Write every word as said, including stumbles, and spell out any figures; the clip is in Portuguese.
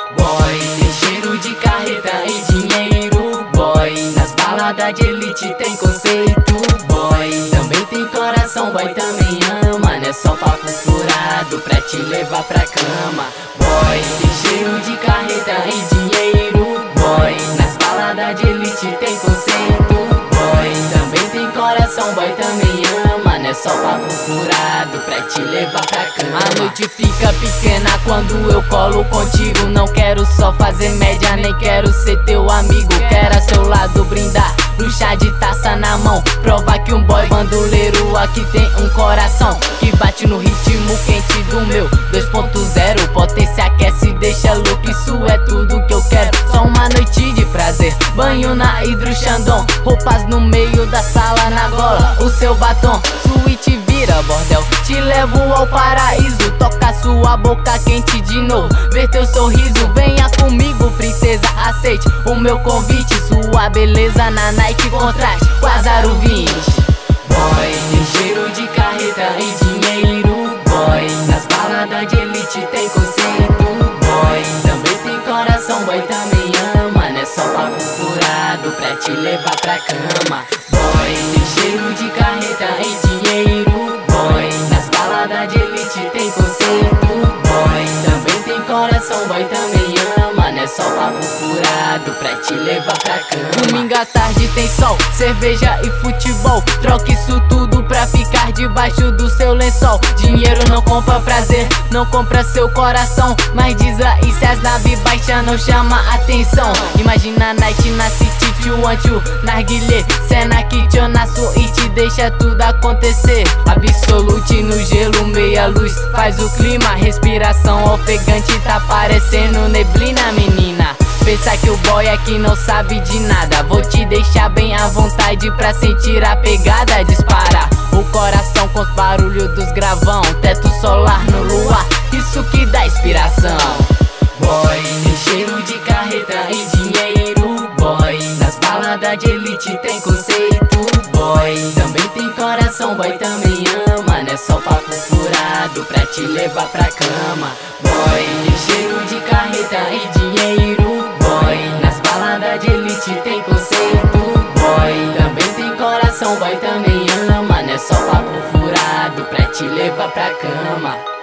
Boy, tem cheiro de carreta e dinheiro. Boy, nas baladas de elite tem conceito. Boy, também tem coração. Boy, também ama, não é só papo furado pra te levar pra cama. Boy, tem cheiro de carreta e dinheiro. Boy, nas baladas de elite tem conceito. Boy, também tem coração. Boy, também ama, não é só papo furado pra te levar pra cama. A noite fica pequena quando eu colo contigo. Não quero só fazer média, nem quero ser teu amigo. Quero a seu lado brindar, um chá de taça na mão. Provar que um boy bandoleiro aqui tem um coração que bate no ritmo quente do meu dois ponto zero. Potência aquece, deixa louco, isso é tudo que eu quero. Só uma noite de prazer, banho na Hidro Chandon, roupas no meio da sala, na gola o seu batom. Suíte vira bordel, te levo ao paraíso. Toca sua boca quente de novo, ver teu sorriso. Venha comigo, princesa, aceite o meu convite. Sua beleza na Nike contraste com a Zaro vinte. Boy, tem cheiro de carreta e dinheiro. Boy, nas baladas de elite tem conceito. Boy, também tem coração. Boy, também ama, não é só papo furado pra te levar pra cama. Boy, tem cheiro de carreta e dinheiro. Boy, nas baladas de elite tem conceito. Boy, também tem coração. Boy, também ama, não é só papo furado pra te levar pra cama. Domingo à tarde tem sol, cerveja e futebol. Troca isso tudo pra ficar debaixo do seu lençol. Dinheiro não compra prazer, não compra seu coração. Mas diz aí se as naves baixas não chama atenção. Imagina a night na city, tio antiu, narguilé, cena kit ou na suíte, deixa tudo acontecer. Absolute no gelo, meia luz, faz o clima. Respiração ofegante, tá parecendo neblina, menina. Pensa que o boy aqui não sabe de nada. Vou te deixar bem à vontade pra sentir a pegada. Dispara o coração com os barulhos dos gravão. Teto solar no luar, isso que dá inspiração. Boy, tem cheiro de carreta e dinheiro. Boy, nas baladas de elite tem conceito. Boy, também tem coração. Boy, também ama, não é só papo furado pra te levar pra cama. Boy, tem cheiro de carreta e dinheiro. Boy, nas baladas de elite tem conceito. Boy, também tem coração. Boy, também ama, não é só papo furado pra te levar pra cama.